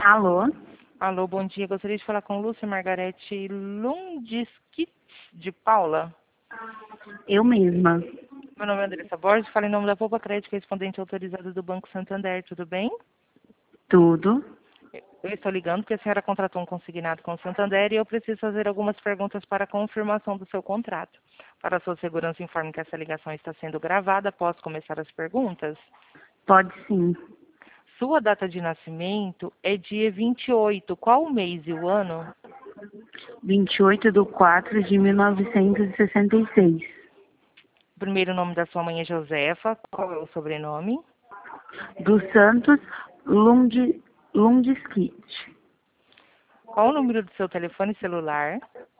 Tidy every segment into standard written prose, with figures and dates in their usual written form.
Alô? Alô, bom dia. Gostaria de falar com Lúcia Margarete Lundskitz, de Paula. Eu mesma. Meu nome é Andressa Borges, falo em nome da Poupa Crédito, correspondente autorizado do Banco Santander. Tudo bem? Tudo. Eu estou ligando porque a senhora contratou um consignado com o Santander e eu preciso fazer algumas perguntas para a confirmação do seu contrato. Para a sua segurança, informe que essa ligação está sendo gravada. Posso começar as perguntas? Pode sim. Sua data de nascimento é dia 28. Qual o mês e o ano? 28/4/1966. O primeiro nome da sua mãe é Josefa. Qual é o sobrenome? Dos Santos Lundskitz. Qual o número do seu telefone celular?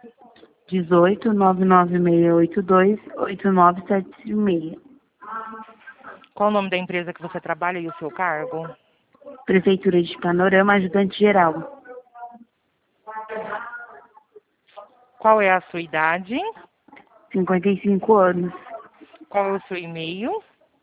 18 99682 8976. Qual o nome da empresa que você trabalha e o seu cargo? Prefeitura de Panorama, ajudante geral. Qual é a sua idade? 55 anos. Qual é o seu e-mail?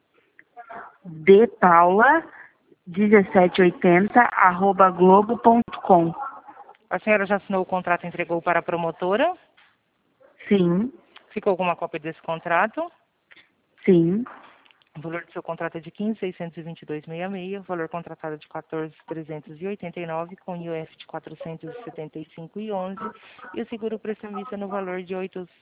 dpaula1780@globo.com. A senhora já assinou o contrato e entregou para a promotora? Sim, Ficou alguma cópia desse contrato? sim. O valor do seu contrato é de 15.622,66, o valor contratado é de 14.389, com IOF de 475,11 e o seguro prestamista no valor de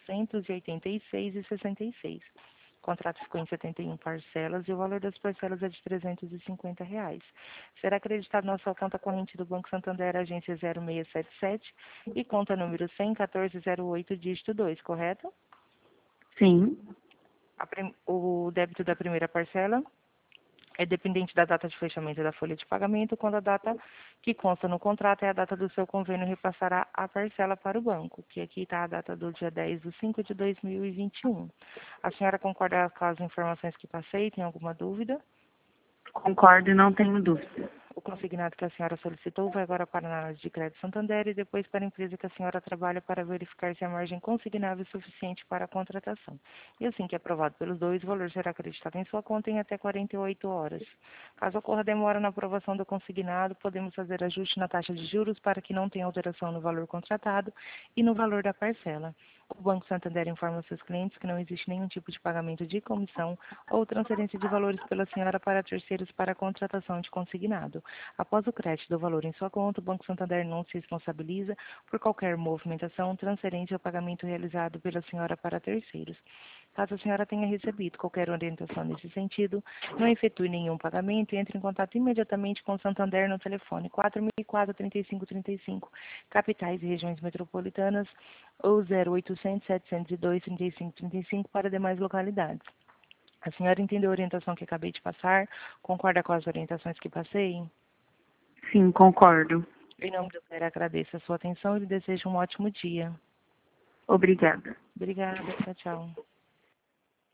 886,66. O contrato ficou em 71 parcelas e o valor das parcelas é de R$ 350. Será acreditado na sua conta corrente do Banco Santander, agência 0677 e conta número 1001408, dígito 2, correto? Sim. O débito da primeira parcela é dependente da data de fechamento da folha de pagamento, quando a data que consta no contrato é a data do seu convênio, repassará a parcela para o banco, que aqui está a data do dia 10/5/2021. A senhora concorda com as informações que passei? Tem alguma dúvida? Concordo e não tenho dúvida. O consignado que a senhora solicitou vai agora para a análise de crédito Santander e depois para a empresa que a senhora trabalha para verificar se a margem consignável é suficiente para a contratação. E assim que aprovado pelos dois, o valor será acreditado em sua conta em até 48 horas. Caso ocorra demora na aprovação do consignado, podemos fazer ajuste na taxa de juros para que não tenha alteração no valor contratado e no valor da parcela. O Banco Santander informa seus clientes que não existe nenhum tipo de pagamento de comissão ou transferência de valores pela senhora para terceiros para a contratação de consignado. Após o crédito do valor em sua conta, o Banco Santander não se responsabiliza por qualquer movimentação, transferência ou pagamento realizado pela senhora para terceiros. Caso a senhora tenha recebido qualquer orientação nesse sentido, não efetue nenhum pagamento e entre em contato imediatamente com o Santander no telefone 4004-3535, capitais e regiões metropolitanas, ou 0800-702-3535 para demais localidades. A senhora entendeu a orientação que acabei de passar? Concorda com as orientações que passei? Sim, concordo. Em nome do Senhor, agradeço a sua atenção e lhe desejo um ótimo dia. Obrigada. Obrigada, tchau, tchau.